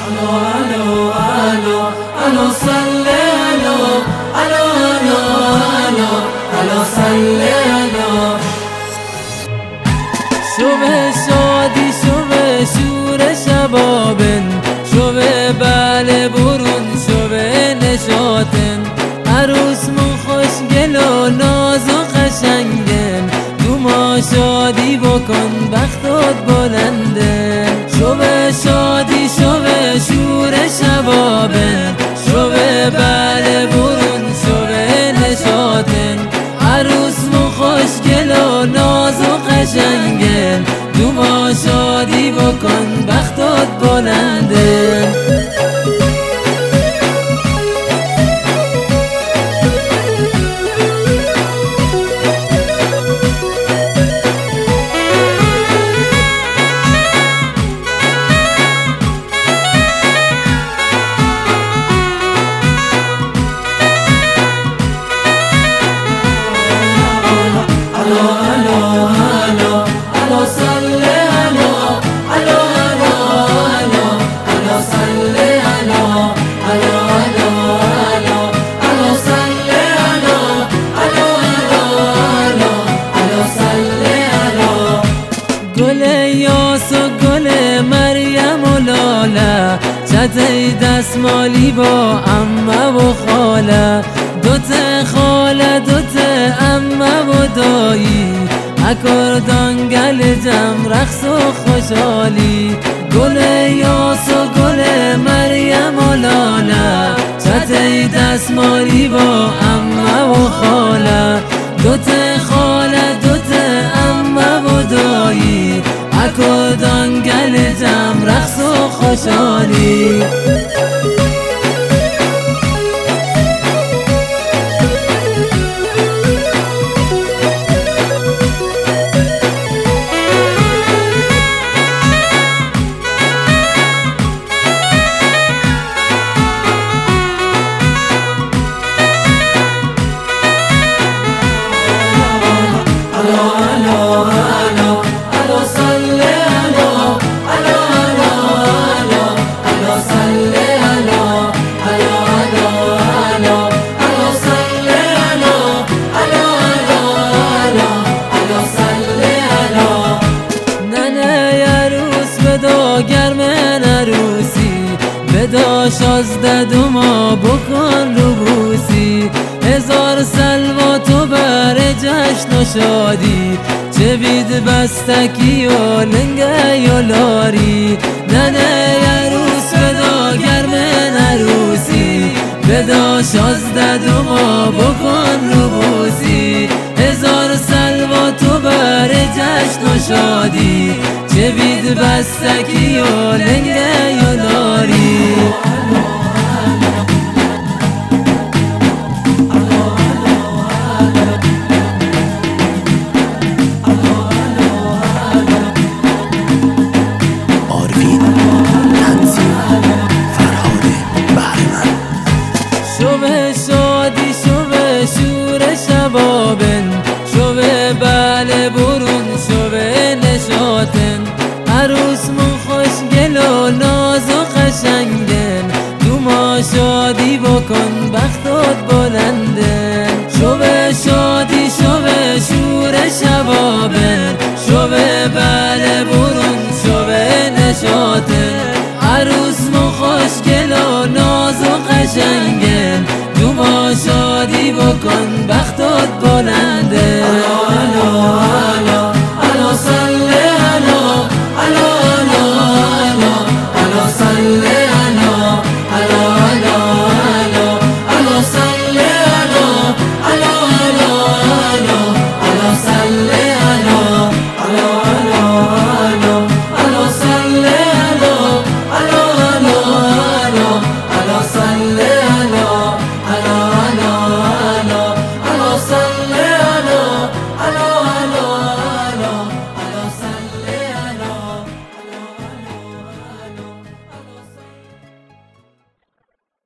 الو صلی الو صلی شب شادی شب شور شبابن شب بله برون شب نشاتن عروس مو خوشگل و ناز و قشنگن تو ما شادی بکن بختت بلنده شب شادی شب شور شبابن شب بله برون شب نشاتن عروس مو خوشگل و ناز و قشنگن تو ما شادی بکن بختت بلنده گل یاس و گل مریم و لاله چته دستمالی با عمه و خاله دوت خاله دوت عمه و دایی اکردان گل جم رقص و خوشحالی گل یاس و گل مریم و لاله چته دستمالی با عمه و خاله دوت خاله دوت عمه و دایی اکردان گل جم رقص و خوشحالی گرمن عروسی بدا 16 دو ما بکن رو بوسی هزار سلوات و بر جشن و شادی چه بید بستکی و لنگه و لاری ننه عروس بدا گرمن عروسی بدا 16 دو ما بکن رو بوسی هزار سلوات و بر جشن و شادی چه بید بستکی و لنگه و لاری شب شادی شب شور شبابن شب بله برون شب نشاتن عروس مو خوشگل و ناز و قشنگن تو ما شادی بکن بختت بلنده شب شادی شب شور شبابن شب بله برون شب نشاتن عروس مو خوشگل و ناز و قشنگن